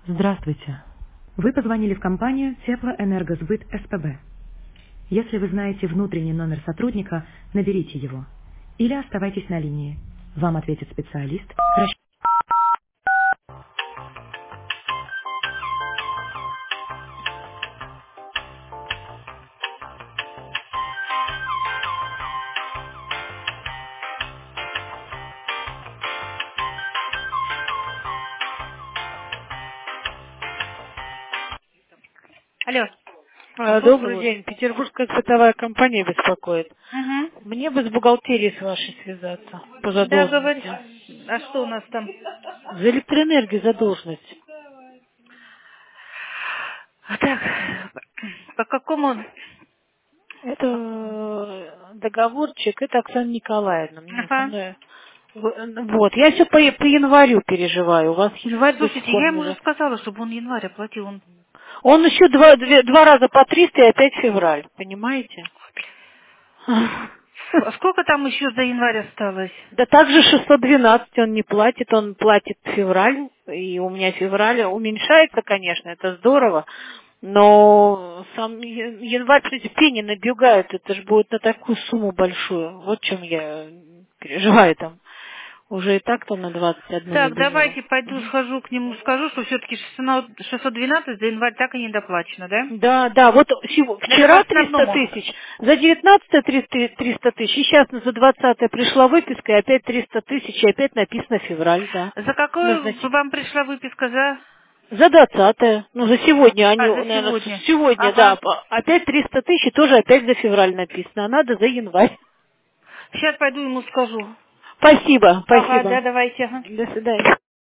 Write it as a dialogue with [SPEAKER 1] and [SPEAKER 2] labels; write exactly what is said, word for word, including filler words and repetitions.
[SPEAKER 1] Здравствуйте. Вы позвонили в компанию Теплоэнергосбыт СПБ. Если вы знаете внутренний номер сотрудника, наберите его. Или оставайтесь на линии. Вам ответит специалист. Расч- Алло,
[SPEAKER 2] А,
[SPEAKER 1] слушаю
[SPEAKER 2] Добрый
[SPEAKER 1] вас.
[SPEAKER 2] день. Петербургская световая компания беспокоит.
[SPEAKER 1] Угу.
[SPEAKER 2] Мне бы с бухгалтерией с вашей связаться по
[SPEAKER 1] Да, говори.
[SPEAKER 2] задолженности.
[SPEAKER 1] А что у нас там?
[SPEAKER 2] За электроэнергию задолженность.
[SPEAKER 1] Так, по какому...
[SPEAKER 2] Это э, договорчик, это Оксана Николаевна. Мне со
[SPEAKER 1] Ага.
[SPEAKER 2] мной... В- Вот, я все по, по январю переживаю. У вас январь до сих
[SPEAKER 1] Слушайте,
[SPEAKER 2] пор
[SPEAKER 1] я
[SPEAKER 2] не
[SPEAKER 1] ему уже
[SPEAKER 2] за...
[SPEAKER 1] сказала, чтобы он январь оплатил. Он...
[SPEAKER 2] Он еще два, две- два раза по триста и опять февраль, понимаете?
[SPEAKER 1] А сколько там еще за январь осталось?
[SPEAKER 2] Да также шестьсот двенадцать он не платит, он платит февраль, и у меня февраль уменьшается, конечно, это здорово, но сам я- январь, кстати, пени набегают, это же будет на такую сумму большую, вот чем я переживаю там. Уже и так-то на двадцать одну
[SPEAKER 1] Так,
[SPEAKER 2] набежало.
[SPEAKER 1] давайте пойду
[SPEAKER 2] Мгм.
[SPEAKER 1] схожу к нему, скажу, что все-таки шестьсот двенадцать за январь так и не доплачено, да?
[SPEAKER 2] Да, да, вот сего-
[SPEAKER 1] Это по
[SPEAKER 2] вчера триста
[SPEAKER 1] основному.
[SPEAKER 2] тысяч, за девятнадцатое триста тысяч, и сейчас за двадцатое пришла выписка, и опять триста тысяч, и опять написано февраль, да.
[SPEAKER 1] За какую
[SPEAKER 2] Назначение.
[SPEAKER 1] вам пришла выписка за...
[SPEAKER 2] За двадцатое. Ну, за сегодня. Они,
[SPEAKER 1] А, за
[SPEAKER 2] наверное,
[SPEAKER 1] сегодня.
[SPEAKER 2] сегодня, да.
[SPEAKER 1] Ага.
[SPEAKER 2] по- Опять триста тысяч, и тоже опять за февраль написано. А надо за январь.
[SPEAKER 1] Сейчас пойду ему скажу.
[SPEAKER 2] Спасибо,
[SPEAKER 1] Ага, да,
[SPEAKER 2] спасибо.
[SPEAKER 1] давайте. Ага.
[SPEAKER 2] До свидания.